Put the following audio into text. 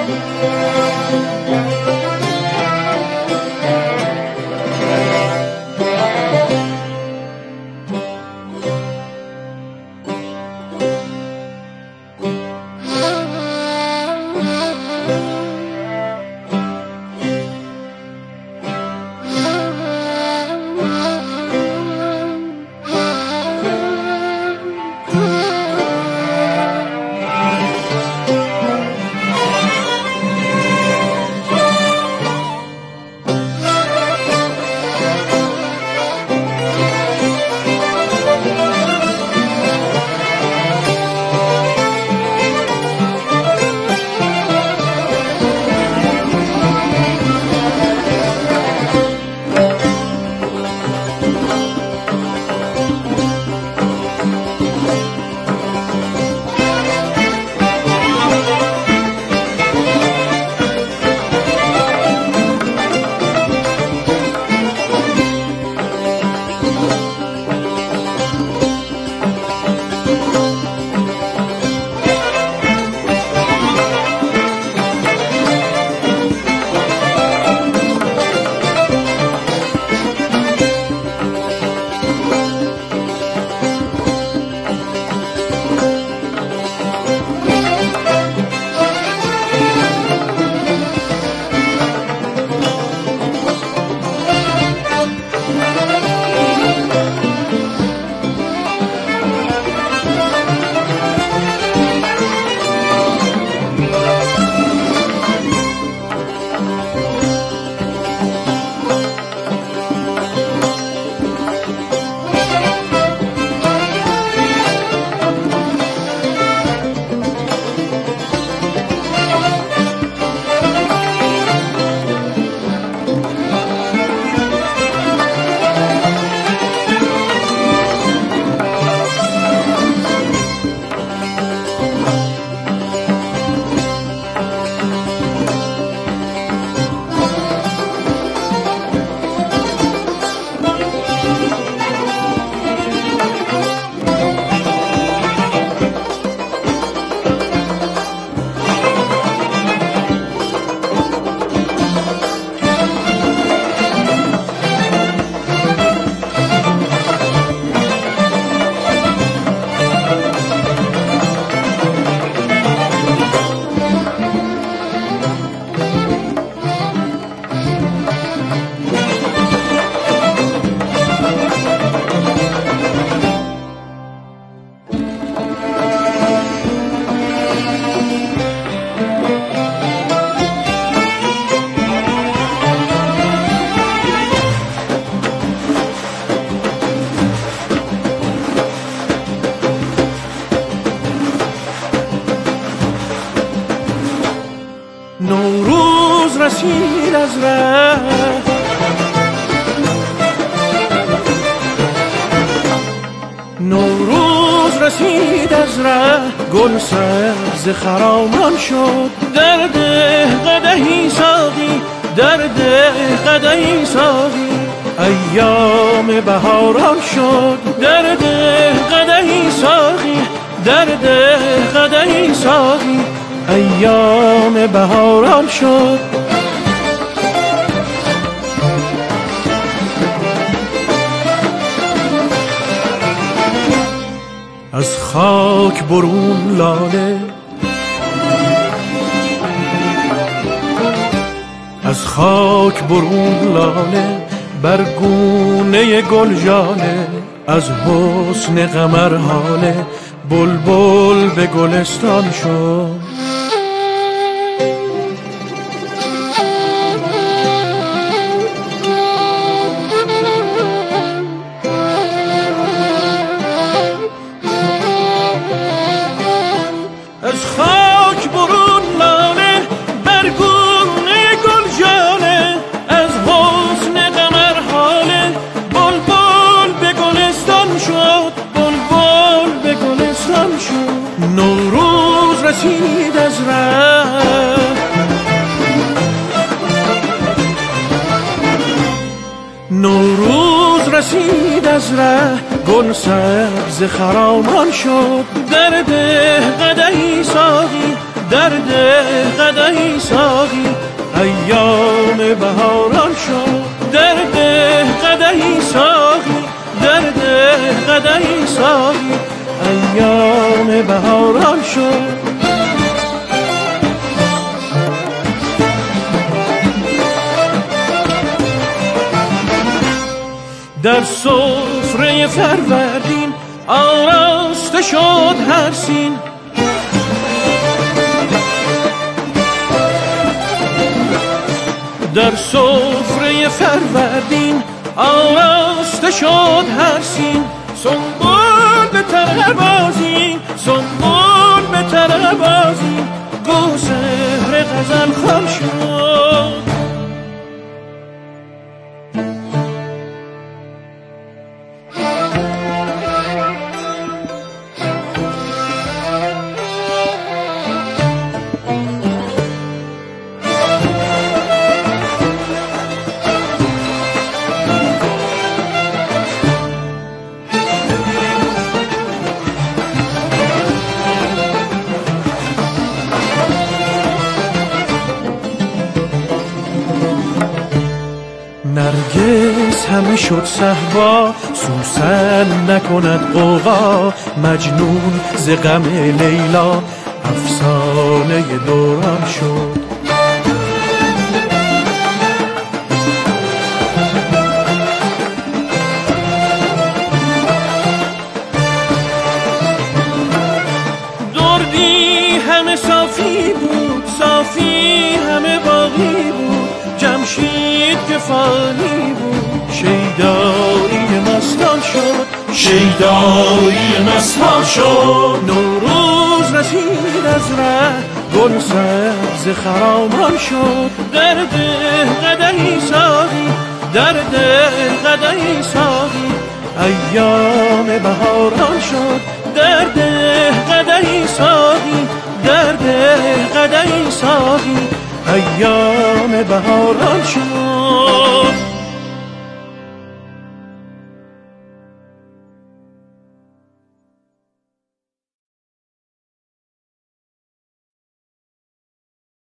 نوروز رسید از ره، نوروز رسید از ره، گل سبز خرامان شد. درده قدحی ساقی، درده قدحی ساقی، ایام بهاران شد. درده قدحی ساقی، درده قدحی ساقی، ایام بهاران شد. از خاک برون لاله، از خاک برون لاله، بر گونه گل ژاله. از حسن قمر هاله، بلبل به گلستان شد. از خاک برون لاله، بر گونه گل ژاله. از حسن قمر هاله، بلبل به گلستان شد. بلبل به گلستان شد. نوروز رسید از ره، نوروز رسید از ره، گل سبز خرامان شد. درده قدحی ساقی، درد قدحی ساقی ایام بهاران شد درد قدحی ساقی درد قدحی ساقی ایام بهاران شد در سفره فروردین آراسته شد هر سین در سفره فروردین آراسته شد هر سین سنبول به طرح بازی سنبول به طرح بازی گو سحر غزل خوان شد نرگس همه شد صهبا سوسن نکند غوغا مجنون ز غم لیلا افسانه دوران شد دردی همه صافی بود صافی همه باقی بود جمشید که فانی بود شیدایی مستان شد شیدایی مستان شد نوروز رسید از ره گل سبز خرامان شد درد قدحی ساقی درد قدحی ساقی ایام بهاران شد درد قدحی ساقی درد قدحی ساقی ایام بهاران شد